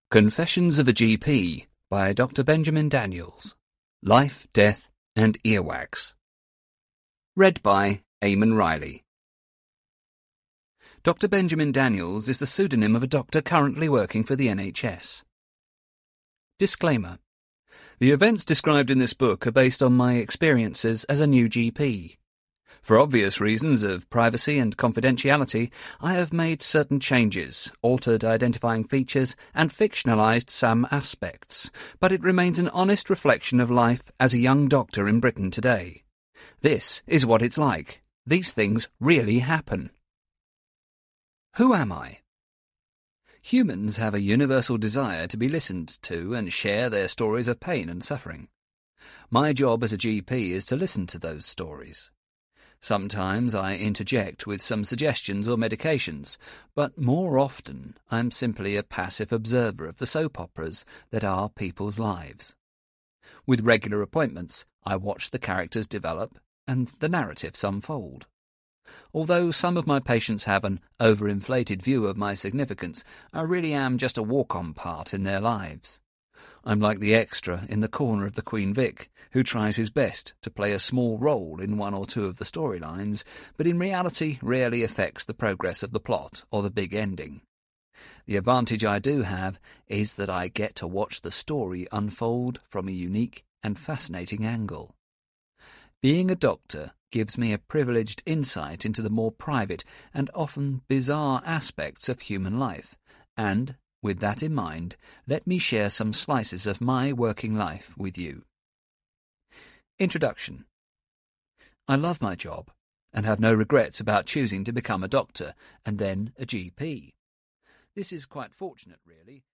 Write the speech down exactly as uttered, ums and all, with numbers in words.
Confessions of a G P by Doctor Benjamin Daniels. Life, Death and Earwax. Read by Eamon Riley. Doctor Benjamin Daniels is the pseudonym of a doctor currently working for the N H S. Disclaimer. The events described in this book are based on my experiences as a new G P. For obvious reasons of privacy and confidentiality, I have made certain changes, altered identifying features, and fictionalised some aspects, but it remains an honest reflection of life as a young doctor in Britain today. This is what it's like. These things really happen. Who am I? Humans have a universal desire to be listened to and share their stories of pain and suffering. My job as a G P is to listen to those stories. Sometimes I interject with some suggestions or medications, but more often I'm simply a passive observer of the soap operas that are people's lives. With regular appointments, I watch the characters develop and the narratives unfold. Although some of my patients have an overinflated view of my significance, I really am just a walk-on part in their lives. I'm like the extra in the corner of the Queen Vic, who tries his best to play a small role in one or two of the storylines, but in reality rarely affects the progress of the plot or the big ending. The advantage I do have is that I get to watch the story unfold from a unique and fascinating angle. Being a doctor gives me a privileged insight into the more private and often bizarre aspects of human life, and with that in mind, let me share some slices of my working life with you. Introduction. I love my job and have no regrets about choosing to become a doctor and then a G P. This is quite fortunate, really.